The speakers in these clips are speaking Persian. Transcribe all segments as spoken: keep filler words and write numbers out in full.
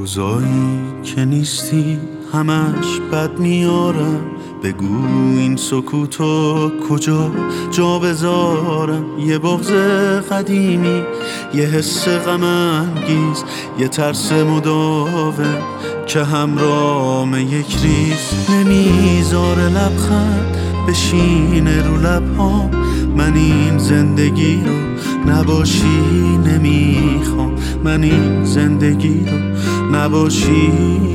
اوضاعی که نیستی همش بد میارم. بگو این سکوتو کجا جا بذارم. یه بغض قدیمی، یه حس غم انگیز، یه ترس مداوم که همرام یک ریز نمیذاره لبخند بشینه رو لبهام. من این زندگی رو نباشی نمیخوام. من این زندگی رو نباشی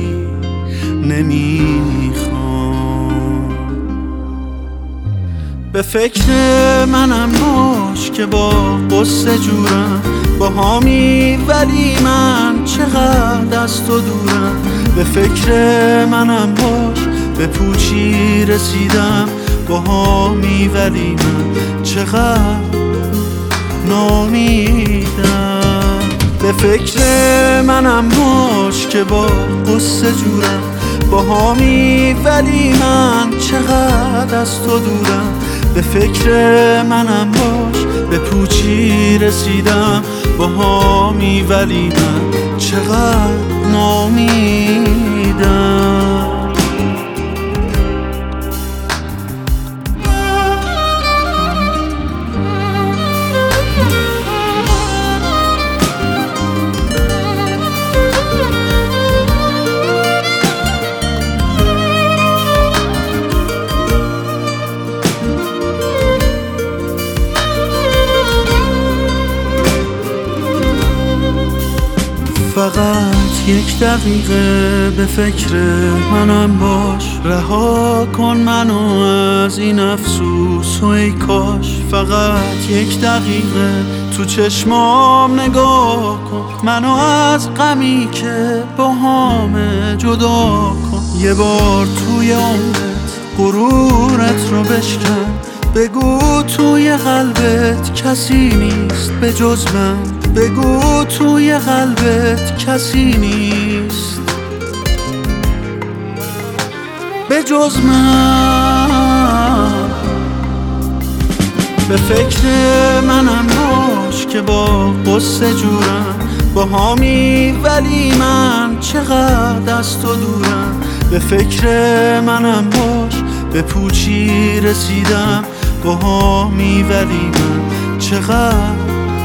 نمیخوام. به فکر منم باش که با قصه جورم با هامی، ولی من چقدر از تو دورم. به فکر منم باش به پوچی رسیدم با هامی، ولی من چقدر نامیدم. به فکر منم باش که با قصه جورم با هامی، ولی من چقدر از تو دورم. به فکر منم باش به پوچی رسیدم با هامی، ولی من چقدر نامیدم. فقط یک دقیقه به فکر منم باش. رها کن منو از این افسوس و ای کاش. فقط یک دقیقه تو چشمام نگاه کن. منو از غمی که با همه جدا کن. یه بار توی عمرت غرورت رو بشکن. بگو توی قلبت کسی نیست به جز من. بگو توی قلبت کسی نیست به جز من. به فکر منم باش که با قصه جورم با هامی، ولی من چقدر از تو دورم. به فکر منم باش به پوچی رسیدم با هامی، ولی من چقدر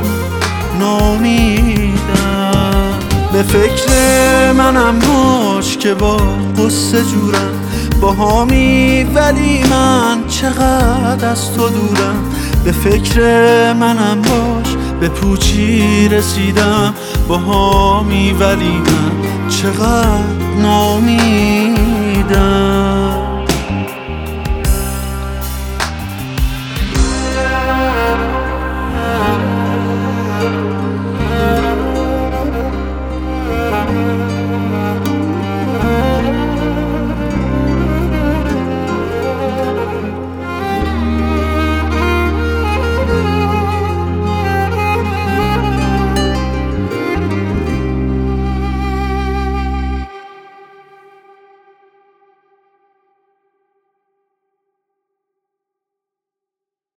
نامیدم. به فکر منم باش که با قصه جورم با هامی، ولی من چقدر از تو دورم. به فکر منم باش به پوچی رسیدم با هامی، ولی من چقدر نامیدم.